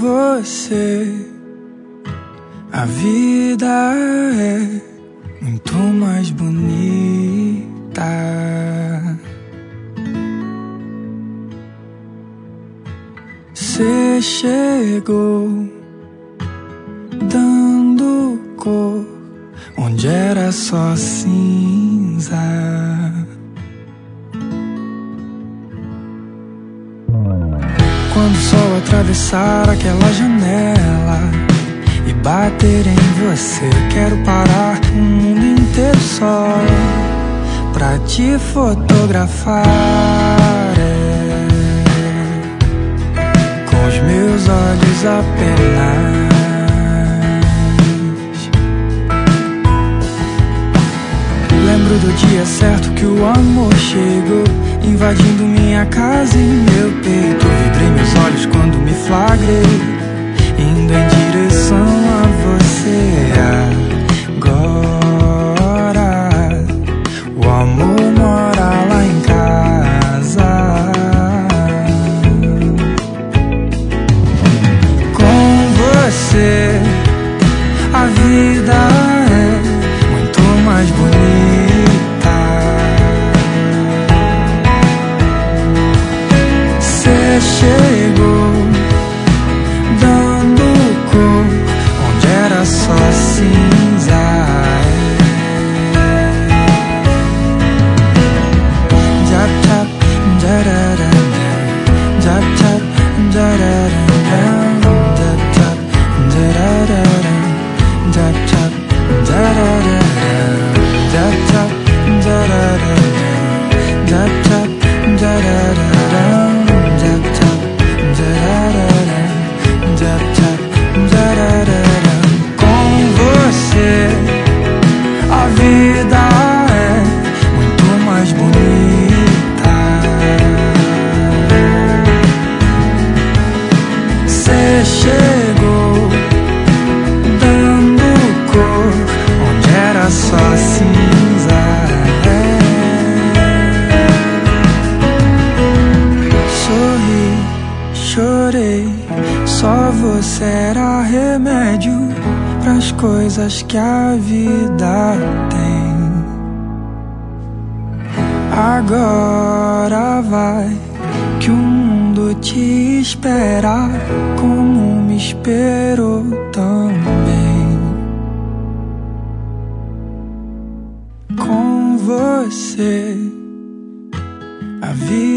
você, a vida é muito mais bonita. Você chegou dando cor onde era só cinza. Quando o sol atravessar aquela janela e bater em você, quero parar o mundo inteiro só pra te fotografar, com os meus olhos apenas. Lembro do dia certo que o amor chegou, invadindo minha casa e meu peito. Vibrei meus olhos quando me flagrei, indo em direção a você. Agora o amor mora lá em casa. Com você a vida é muito mais bonita. Você chegou dando cor onde era só cinza. Jap jap jarara, jap jap jarara, jap jap jarara, jap jap jarara, jap jap jarara, jap jap jarara. Com você a vida é muito mais bonita. Você chegou dando cor onde era só cinza. Sorri, chorei, só você era remédio pras coisas que a vida tem. Agora vai, que o mundo te espera, como me esperou também. Com você a vida